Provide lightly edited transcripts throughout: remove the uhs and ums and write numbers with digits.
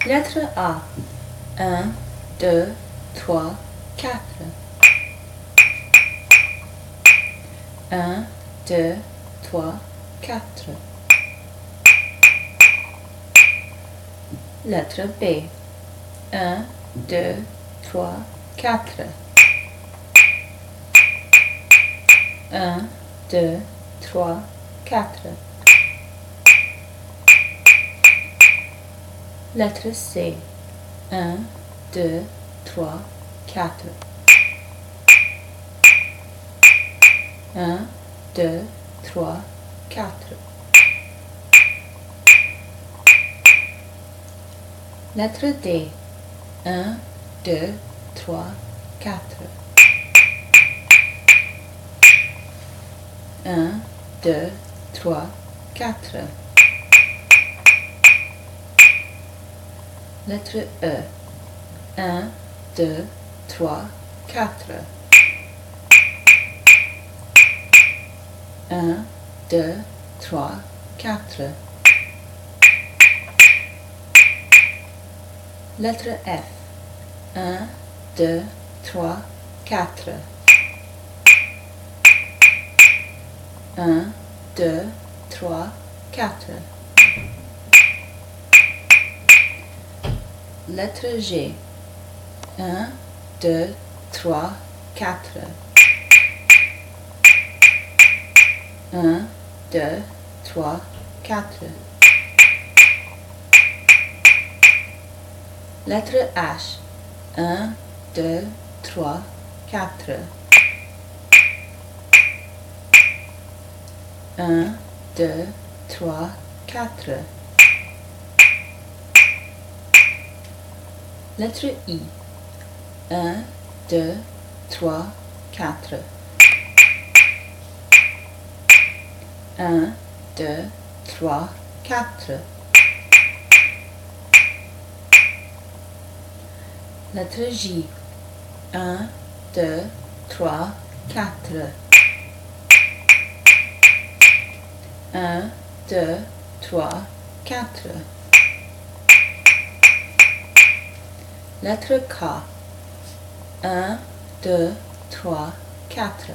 Lettre A. 1, 2, 3, 4. 1, 2, 3, 4. Lettre B. 1, 2, 3, 4. 1, 2, 3, 4. Lettre C. 1, 2, 3, 4. 1, 2, 3, 4. Lettre D. 1, 2, 3, 4. 1, 2, 3, 4. Lettre E. 1, 2, 3, 4. 1, 2, 3, 4. Lettre F. 1, 2, 3, 4. 1, 2, 3, 4. Lettre G. 1, 2, 3, 4. 1, 2, 3, 4. Lettre H. 1, 2, 3, 4. 1, 2, 3, 4. Lettre I. 1, 2, 3, 4. 1, 2, 3, 4. Lettre J. 1, 2, 3, 4. 1, 2, 3, 4. Lettre K. 1, 2, 3, 4.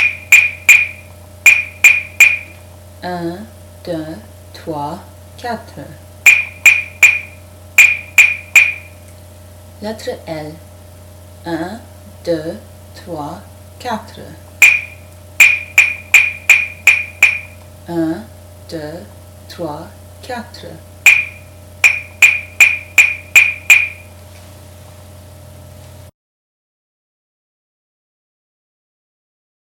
1, 2, 3, 4. Lettre L. 1, 2, 3, 4. 1, 2, 3, 4.